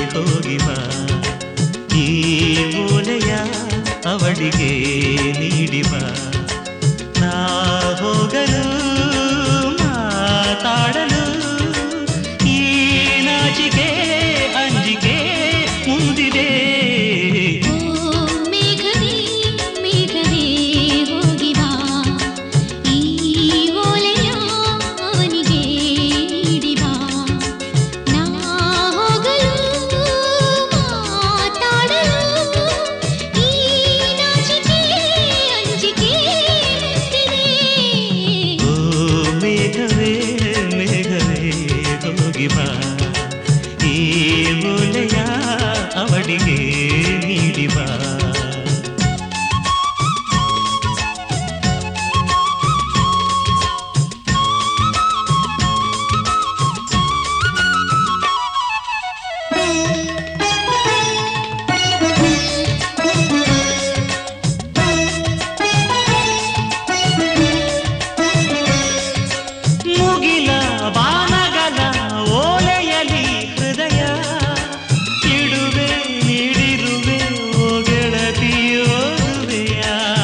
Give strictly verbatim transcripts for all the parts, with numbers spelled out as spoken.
ಹೋಗಿ ಬಾ ಈ ಓಲೆಯ ಅವಳಿಗೆ ನೀಡಿ ಬಾ ನಾ ಹೋಗಲು ಮಾತಾಡಲು ಈ ನಾಚಿಕೆ ಅಂಜಿಕೆ ಮುಂದಿದೆ ಈ ಓಲೆಯ ಅವಳಿಗೆ ನೀಡಿ ಬಾ ಮುಗಿಲ ಬಾನಗಲ ಓಲೆಯಲಿ ಹೃದಯ ಇಡುವೆ ನೀಡಿರುವೆ ಓ ಗೆಳತಿಯೋದುವೆಯ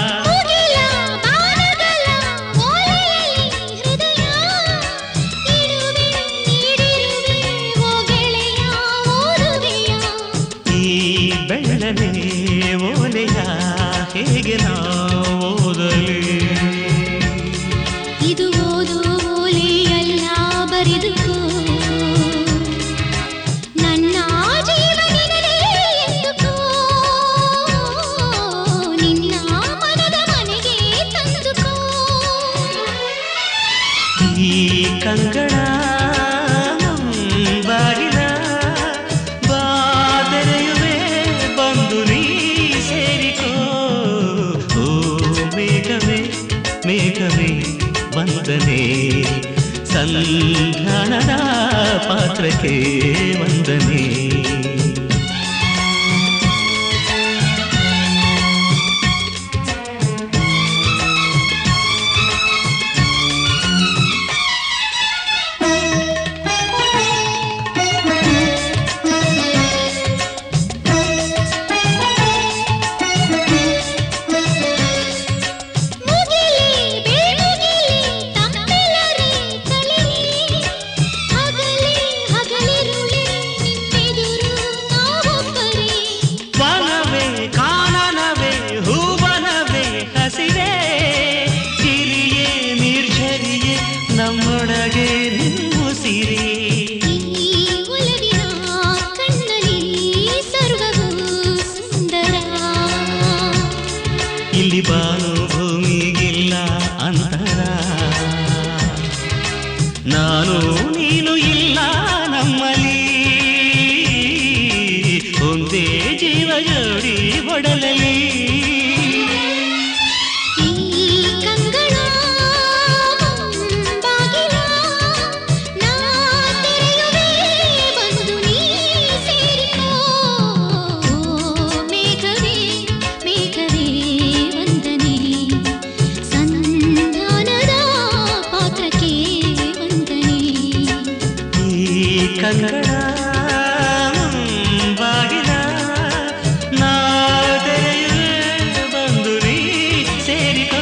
ಈ ಬೆಳ್ಳನೆ ಓಲೆಯ ಹೇಗೆ ನಾ ಓದಲಿ ಇದು ಓದು ಓಲೆಯಲ್ಲ ಬರೆದುಕೋ ನನ್ನ ಜೀವನದಲ್ಲಿ ಎಂದುಕೋ ನಿನ್ನ ಮನದ ಮನೆಗೆ ತಂದುಕೋ ಈ ಕಂಗಳ ಬಾಗಿಲ ಬಾದರೆಯುವೆ ಬಂದು ನೀ ಸೇರಿಕೋ ಓ ಮೇಘವೇ ಮೇಘವೇ ವಂದನೆ ಸಂಧಾನದ ಪಾತ್ರಕ್ಕೆ ವಂದನೆ ನಮ್ಮೊಳಗೆ ನಿಮ್ಮುಸಿರಿ ಒಲವಿನ ಕಣ್ಣಲ್ಲಿ ಸರ್ವವೂ ಸುಂದರ ಇಲ್ಲಿ ಬಾನು ಭೂಮಿಗಿಲ್ಲ ಅಂತರ ನಾನು ನೀನು ಇಲ್ಲ ನಮ್ಮಲ್ಲಿ ಒಂದೇ ಜೀವ ಜೋಡಿ ಒಡಲಲಿ ಕಂಗಳ ಬಾಗಿಲ ನಾದೆರೆಯುವೆ ಬಂದು ನೀ ಸೇರಿಕೋ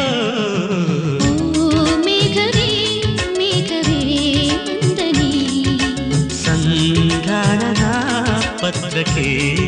ಮೇಘವೇ ಮೇಘವೇ ವಂದನೆ ಸಂಧಾನದ ಪತ್ರಕ್ಕೆ